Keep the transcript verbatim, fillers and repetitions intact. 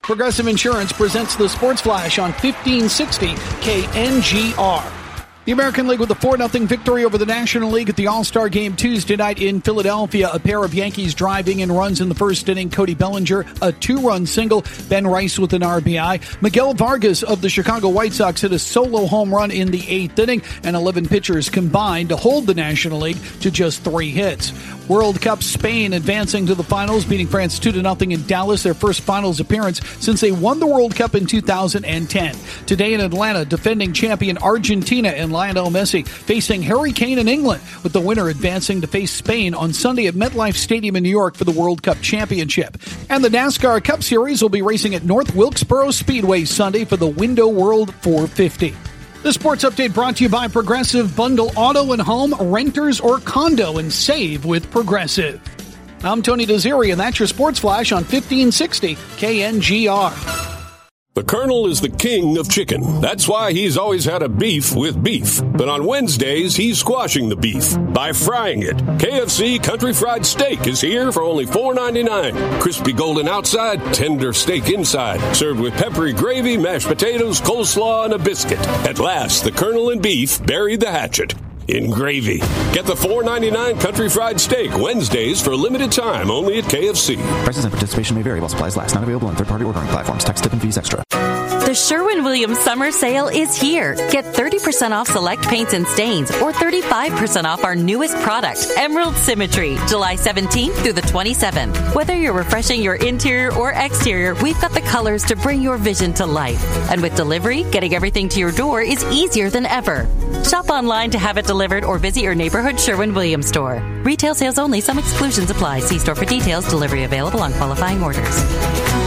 Progressive Insurance presents the Sports Flash on fifteen sixty K N G R. The American League with a four nothing victory over the National League at the All-Star Game Tuesday night in Philadelphia. A pair of Yankees driving in runs in the first inning. Cody Bellinger, a two-run single. Ben Rice with an R B I. Miguel Vargas of the Chicago White Sox hit a solo home run in the eighth inning, and eleven pitchers combined to hold the National League to just three hits. World Cup Spain advancing to the finals, beating France two to nothing in Dallas, their first finals appearance since they won the World Cup in two thousand ten. Today in Atlanta, defending champion Argentina and Lionel Messi facing Harry Kane in England, with the winner advancing to face Spain on Sunday at MetLife Stadium in New York for the World Cup Championship. And the NASCAR Cup Series will be racing at North Wilkesboro Speedway Sunday for the Window World four fifty. The sports update brought to you by Progressive. Bundle auto and home, renters or condo, and save with Progressive. I'm Tony Desiri, and that's your Sports Flash on fifteen sixty K N G R. The Colonel is the king of chicken. That's why he's always had a beef with beef. But on Wednesdays, he's squashing the beef by frying it. K F C Country Fried Steak is here for only four ninety-nine. Crispy golden outside, tender steak inside. Served with peppery gravy, mashed potatoes, coleslaw, and a biscuit. At last, the Colonel and beef buried the hatchet in gravy. Get the four ninety-nine Country Fried Steak Wednesdays for a limited time only at K F C. Prices and participation may vary while supplies last. Not available on third-party ordering platforms. Tax, tip, and fees extra. The Sherwin-Williams Summer Sale is here. Get thirty percent off select paints and stains or thirty-five percent off our newest product, Emerald Symmetry, July seventeenth through the twenty-seventh. Whether you're refreshing your interior or exterior, we've got the colors to bring your vision to life. And with delivery, getting everything to your door is easier than ever. Shop online to have it delivered or visit your neighborhood Sherwin-Williams store. Retail sales only. Some exclusions apply. See store for details. Delivery available on qualifying orders.